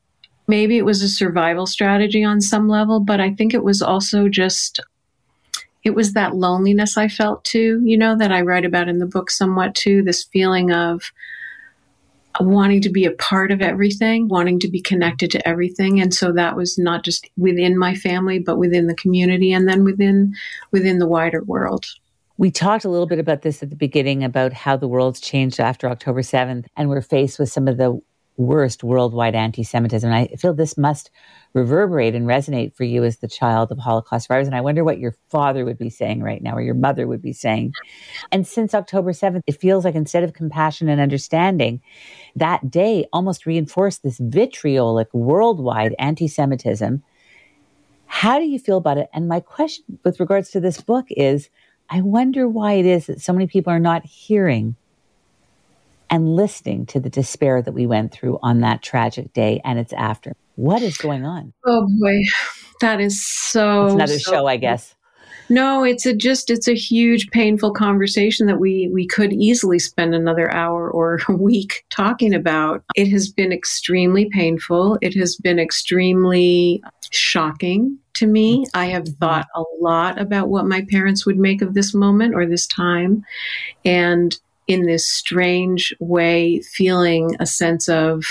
maybe it was a survival strategy on some level, but I think it was also just, it was that loneliness I felt too, that I write about in the book somewhat too, this feeling of wanting to be a part of everything, wanting to be connected to everything. And so that was not just within my family, but within the community and then within the wider world. We talked a little bit about this at the beginning, about how the world's changed after October 7th, and we're faced with some of the worst worldwide anti-Semitism. And I feel this must reverberate and resonate for you as the child of Holocaust survivors. And I wonder what your father would be saying right now, or your mother would be saying. And since October 7th, it feels like instead of compassion and understanding, that day almost reinforced this vitriolic worldwide anti-Semitism. How do you feel about it? And my question with regards to this book is, I wonder why it is that so many people are not hearing and listening to the despair that we went through on that tragic day and its after. What is going on? Oh boy, that is so... It's another show, I guess. No, it's a huge, painful conversation that we could easily spend another hour or a week talking about. It has been extremely painful. It has been extremely shocking to me. I have thought a lot about what my parents would make of this moment or this time. And in this strange way, feeling a sense of,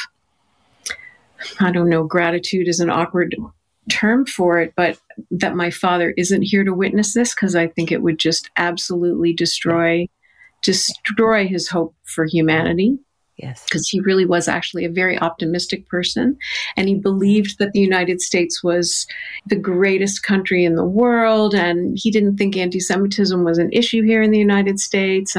I don't know, gratitude is an awkward term for it, but that my father isn't here to witness this, because I think it would just absolutely destroy his hope for humanity. Yes. Because he really was actually a very optimistic person. And he believed that the United States was the greatest country in the world. And he didn't think anti-Semitism was an issue here in the United States.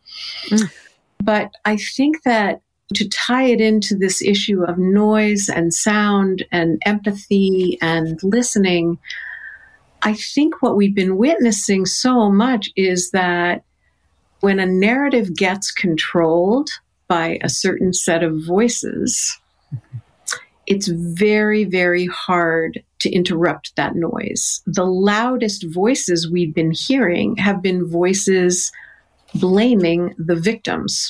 But I think that to tie it into this issue of noise and sound and empathy and listening, I think what we've been witnessing so much is that when a narrative gets controlled by a certain set of voices, it's very, very hard to interrupt that noise. The loudest voices we've been hearing have been voices blaming the victims.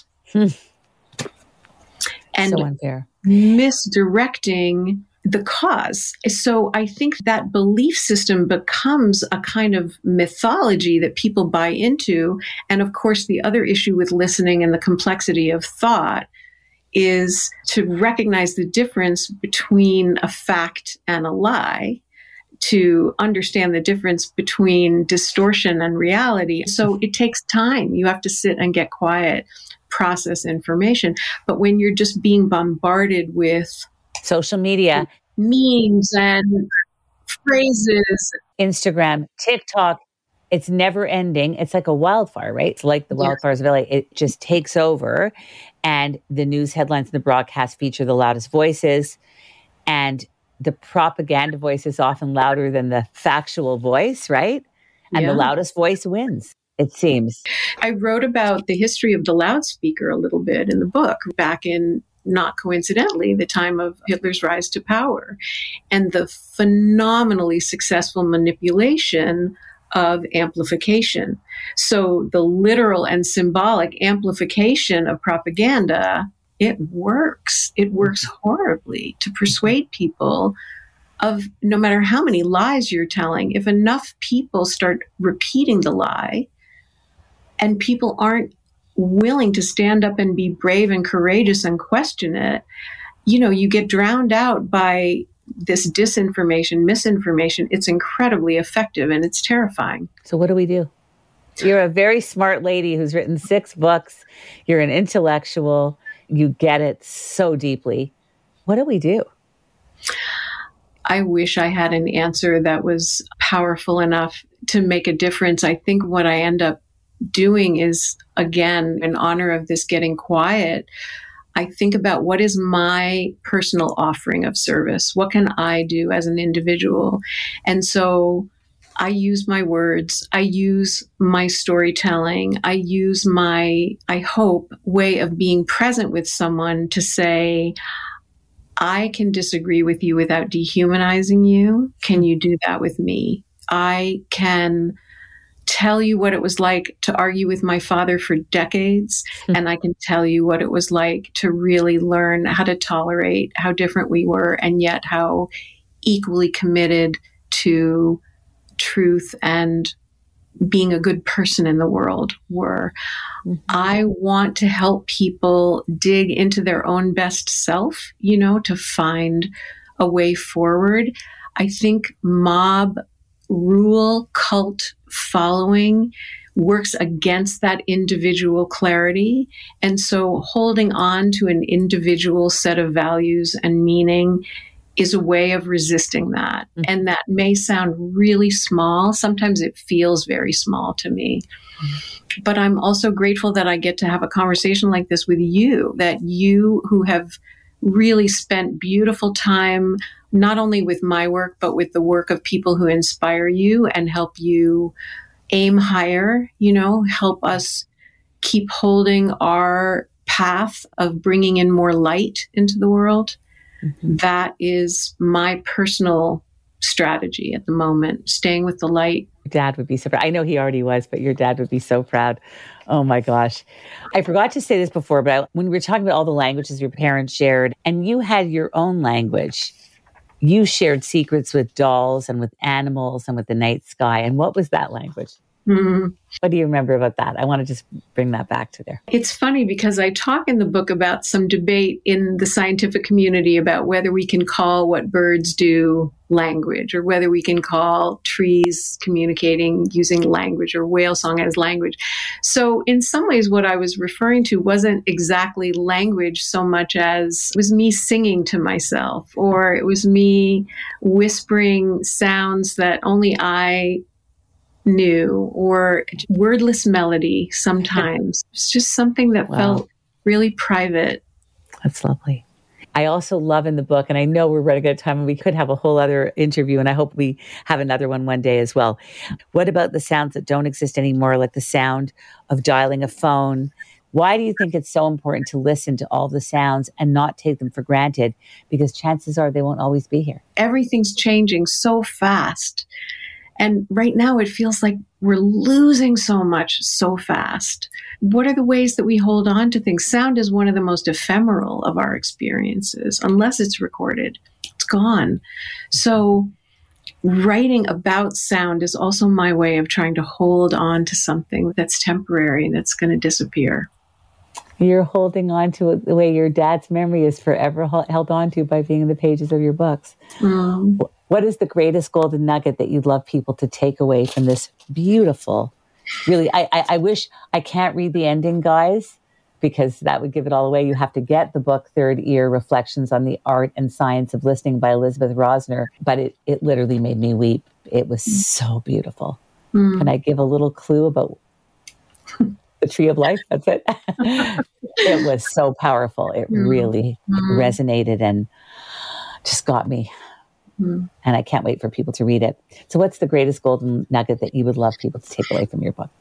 And so unfair. Misdirecting the cause. So I think that belief system becomes a kind of mythology that people buy into. And of course, the other issue with listening and the complexity of thought is to recognize the difference between a fact and a lie, to understand the difference between distortion and reality. So it takes time. You have to sit and get quiet, process information. But when you're just being bombarded with social media, memes and phrases, Instagram, TikTok, it's never ending. It's like a wildfire, right? It's like the wildfires of LA. It just takes over, and the news headlines and the broadcast feature the loudest voices, and the propaganda voice is often louder than the factual voice, right? And the loudest voice wins, it seems. I wrote about the history of the loudspeaker a little bit in the book, back in, not coincidentally, the time of Hitler's rise to power, and the phenomenally successful manipulation of amplification. So the literal and symbolic amplification of propaganda, it works. It works horribly to persuade people of, no matter how many lies you're telling, if enough people start repeating the lie and people aren't willing to stand up and be brave and courageous and question it, you get drowned out by this disinformation, misinformation. It's incredibly effective and it's terrifying. So what do we do? You're a very smart lady who's written 6 books. You're an intellectual. You get it so deeply. What do we do? I wish I had an answer that was powerful enough to make a difference. I think what I end up doing is, again, in honor of this getting quiet, I think about what is my personal offering of service? What can I do as an individual? And so I use my words, I use my storytelling, I use my, I hope, way of being present with someone to say, I can disagree with you without dehumanizing you. Can you do that with me? I can tell you what it was like to argue with my father for decades, and I can tell you what it was like to really learn how to tolerate how different we were, and yet how equally committed to truth and being a good person in the world were. I want to help people dig into their own best self, to find a way forward. I think mob rule, cult following works against that individual clarity. And so holding on to an individual set of values and meaning is a way of resisting that. And that may sound really small. Sometimes it feels very small to me. But I'm also grateful that I get to have a conversation like this with you, that you who have really spent beautiful time, not only with my work, but with the work of people who inspire you and help you aim higher, help us keep holding our path of bringing in more light into the world. That is my personal strategy at the moment, staying with the light. Dad would be so proud. I know he already was, but your dad would be so proud. Oh my gosh. I forgot to say this before, but when we were talking about all the languages your parents shared, and you had your own language, you shared secrets with dolls and with animals and with the night sky. And what was that language? What do you remember about that? I want to just bring that back to there. It's funny because I talk in the book about some debate in the scientific community about whether we can call what birds do language, or whether we can call trees communicating using language, or whale song as language. So in some ways, what I was referring to wasn't exactly language so much as it was me singing to myself, or it was me whispering sounds that only I knew, or wordless melody sometimes. It's just something that felt really private. That's lovely. I also love in the book, and I know we're running out of time and we could have a whole other interview, and I hope we have another one day as well. What about the sounds that don't exist anymore, like the sound of dialing a phone? Why do you think it's so important to listen to all the sounds and not take them for granted? Because chances are they won't always be here. Everything's changing so fast. And right now it feels like we're losing so much so fast. What are the ways that we hold on to things? Sound is one of the most ephemeral of our experiences. Unless it's recorded, it's gone. So writing about sound is also my way of trying to hold on to something that's temporary and that's going to disappear. You're holding on to it the way your dad's memory is forever held on to by being in the pages of your books. What is the greatest golden nugget that you'd love people to take away from this beautiful, really, I wish I can't read the ending, guys, because that would give it all away. You have to get the book, Third Ear, Reflections on the Art and Science of Listening by Elizabeth Rosner. But it literally made me weep. It was so beautiful. Can I give a little clue about the Tree of Life? That's it. It was so powerful. It really resonated and just got me. And I can't wait for people to read it. So what's the greatest golden nugget that you would love people to take away from your book?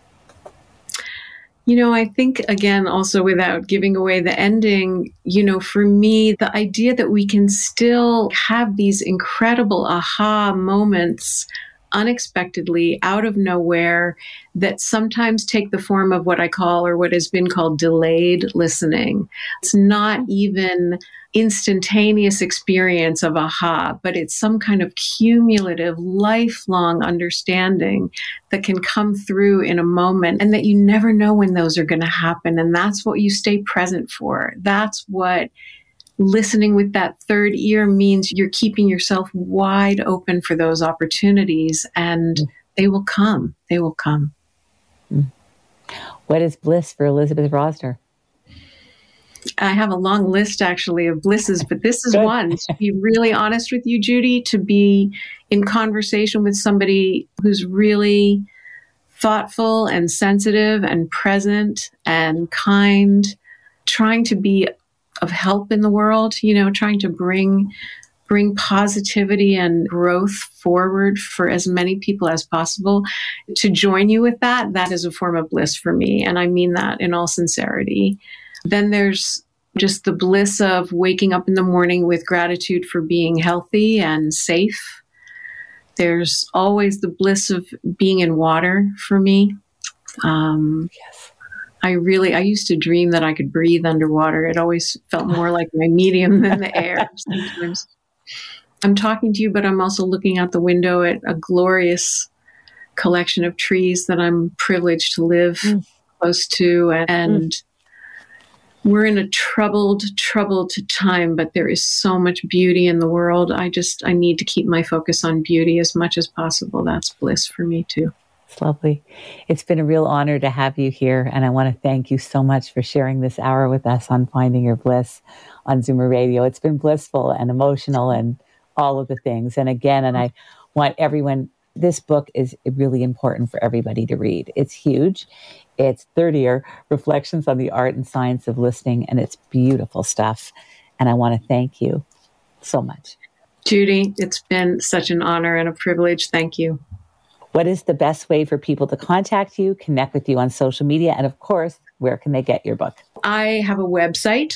I think, again, also without giving away the ending, for me, the idea that we can still have these incredible aha moments unexpectedly out of nowhere that sometimes take the form of what I call, or what has been called, delayed listening. It's not even instantaneous experience of aha, but it's some kind of cumulative, lifelong understanding that can come through in a moment, and that you never know when those are going to happen. And that's what you stay present for. That's what listening with that third ear means. You're keeping yourself wide open for those opportunities, and they will come. They will come. What is bliss for Elizabeth Rosner? I have a long list, actually, of blisses, but this is one. To be really honest with you, Judy, to be in conversation with somebody who's really thoughtful and sensitive and present and kind, trying to be of help in the world, trying to bring positivity and growth forward for as many people as possible. To join you with that is a form of bliss for me. And I mean that in all sincerity. Then there's just the bliss of waking up in the morning with gratitude for being healthy and safe. There's always the bliss of being in water for me. Yes. I used to dream that I could breathe underwater. It always felt more like my medium than the air sometimes. I'm talking to you, but I'm also looking out the window at a glorious collection of trees that I'm privileged to live close to. And we're in a troubled time, but there is so much beauty in the world. I need to keep my focus on beauty as much as possible. That's bliss for me too. It's lovely. It's been a real honor to have you here. And I want to thank you so much for sharing this hour with us on Finding Your Bliss on Zoomer Radio. It's been blissful and emotional and all of the things. And again, and I want everyone, this book is really important for everybody to read. It's huge. It's 30-year Reflections on the Art and Science of Listening, and it's beautiful stuff. And I want to thank you so much. Judy, it's been such an honor and a privilege. Thank you. What is the best way for people to contact you, connect with you on social media, and of course, where can they get your book? I have a website,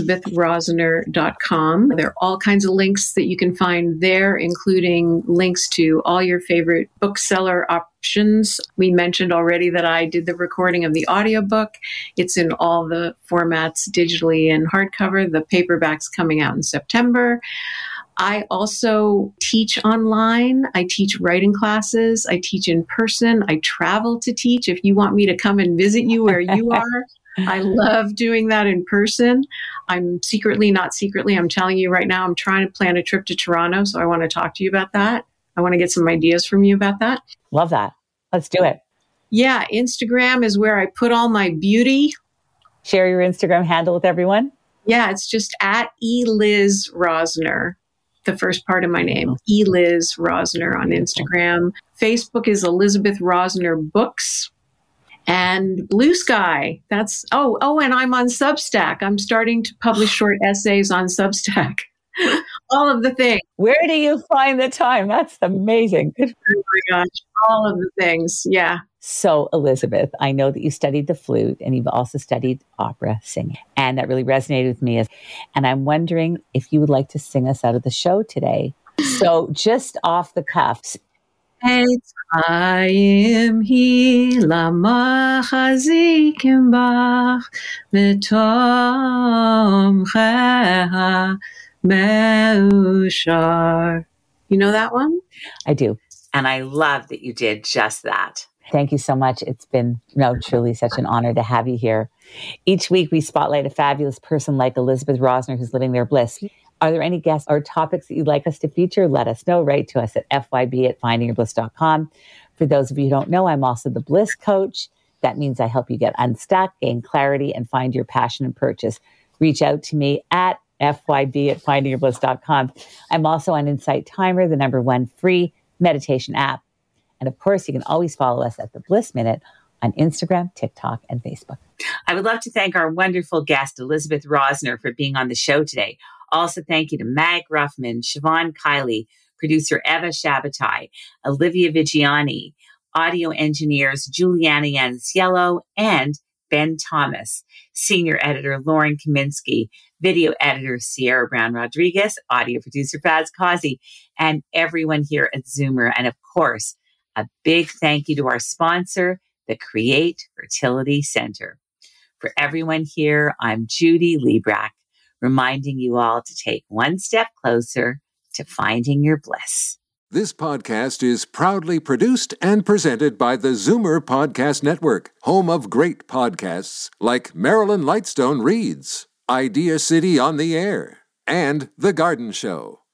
elizabethrosner.com. There are all kinds of links that you can find there, including links to all your favorite bookseller options. We mentioned already that I did the recording of the audiobook. It's in all the formats, digitally and hardcover. The paperback's coming out in September. I also teach online. I teach writing classes. I teach in person. I travel to teach. If you want me to come and visit you where you are, I love doing that in person. I'm not secretly, I'm telling you right now, I'm trying to plan a trip to Toronto. So I want to talk to you about that. I want to get some ideas from you about that. Love that. Let's do it. Yeah. Instagram is where I put all my beauty. Share your Instagram handle with everyone. Yeah. It's just at Eliz Rosner. The first part of my name, Eliz Rosner on Instagram. Facebook is Elizabeth Rosner Books. And Blue Sky, and I'm on Substack. I'm starting to publish short essays on Substack. All of the things. Where do you find the time? That's amazing. Oh my gosh, all of the things, yeah. So, Elizabeth, I know that you studied the flute and you've also studied opera singing. And that really resonated with me. And I'm wondering if you would like to sing us out of the show today. So, just off the cuffs. I am he lama chazikim bach v'tom cheha meushar. You know that one? I do. And I love that you did just that. Thank you so much. It's been truly such an honor to have you here. Each week, we spotlight a fabulous person like Elizabeth Rosner who's living their bliss. Are there any guests or topics that you'd like us to feature? Let us know. Write to us at fyb@findingyourbliss.com. For those of you who don't know, I'm also the Bliss Coach. That means I help you get unstuck, gain clarity, and find your passion and purchase. Reach out to me at fyb@findingyourbliss.com. I'm also on Insight Timer, the #1 free meditation app. And of course, you can always follow us at The Bliss Minute on Instagram, TikTok, and Facebook. I would love to thank our wonderful guest, Elizabeth Rosner, for being on the show today. Also, thank you to Mag Ruffman, Siobhan Kiley, producer Eva Shabatai, Olivia Vigiani, audio engineers Juliana Yanciello and Ben Thomas, senior editor Lauren Kaminsky, video editor Sierra Brown Rodriguez, audio producer Faz Kazi, and everyone here at Zoomer. And of course, a big thank you to our sponsor, the Create Fertility Center. For everyone here, I'm Judy Librach, reminding you all to take one step closer to finding your bliss. This podcast is proudly produced and presented by the Zoomer Podcast Network, home of great podcasts like Marilyn Lightstone Reads, Idea City on the Air, and The Garden Show.